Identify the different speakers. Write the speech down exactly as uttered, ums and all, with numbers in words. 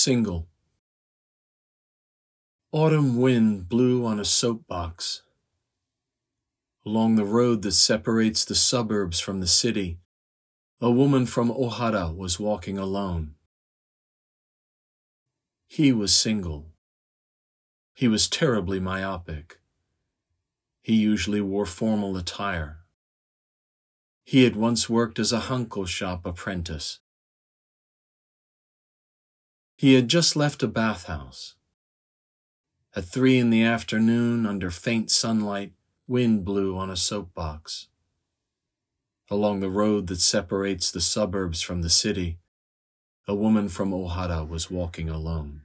Speaker 1: Single. Autumn wind blew on a soapbox. Along the road that separates the suburbs from the city, a woman from Ohara was walking alone. He was single. He was terribly myopic. He usually wore formal attire. He had once worked as a hanko shop apprentice. He had just left a bathhouse. At three in the afternoon, under faint sunlight, wind blew on a soapbox. Along the road that separates the suburbs from the city, a woman from Ohara was walking alone.